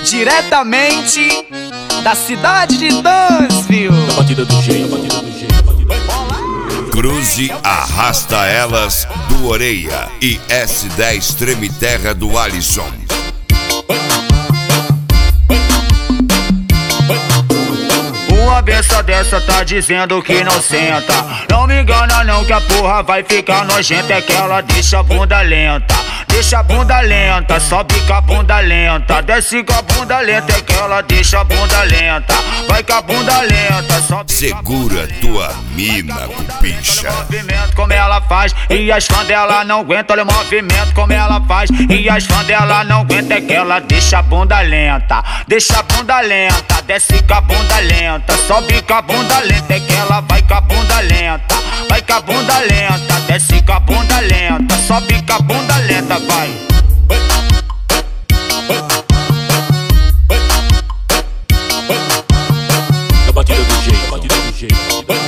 Diretamente da cidade de Dansville. A batida do jeito, a batida do jeito. Cruze arrasta elas do Orelha e S10 Treme Terra do Alisson. Uma besta dessa tá dizendo que não senta. Não me engana não que a porra vai ficar nojenta. É que ela deixa a bunda lenta. Deixa a bunda lenta, sobe com a bunda lenta. Desce com a bunda lenta, é que ela deixa a bunda lenta. Vai com a bunda lenta, sobe. Segura tua mina, cupicha. Olha o movimento como ela faz e as fãs dela não aguentam. Olha o movimento como ela faz e as fãs dela não aguentam. É que ela deixa a bunda lenta. Deixa a bunda lenta, desce com a bunda lenta. Sobe com a bunda lenta, é que ela vai com a bunda lenta. Vai com a bunda lenta, desce com a bunda lenta. Sobe com a bunda lenta, vai. A batida do jeito, a batida do jeito.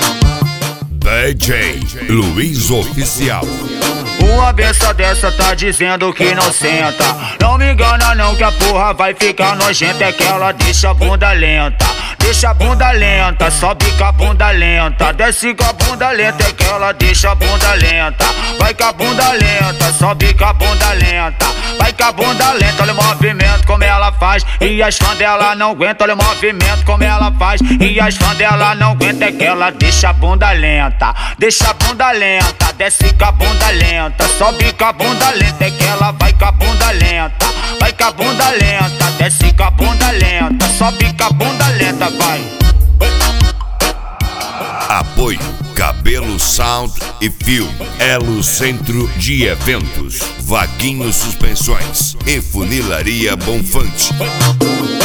DJ Luiz Oficial. Uma besta dessa tá dizendo que não senta. Não me engana não que a porra vai ficar nojenta. É que ela deixa a bunda lenta. Deixa a bunda lenta, sobe com a bunda lenta. Desce com a bunda lenta, é que ela deixa a bunda lenta. Vai com a bunda lenta, sobe com a bunda lenta. Vai com a bunda lenta, olha o movimento como ela faz e as fãs dela não aguentam. Olha o movimento como ela faz e as fãs dela não aguentam. É que ela deixa a bunda lenta. Deixa a bunda lenta, desce com a bunda lenta. Sobe com a bunda lenta, é que ela vai com a bunda lenta. Vai com a bunda lenta, desce com a bunda lenta. Sobe com a bunda lenta, vai. Apoio Cabelo Sound e Film. Elo Centro de Eventos. Vaguinho Suspensões e Funilaria Bonfante.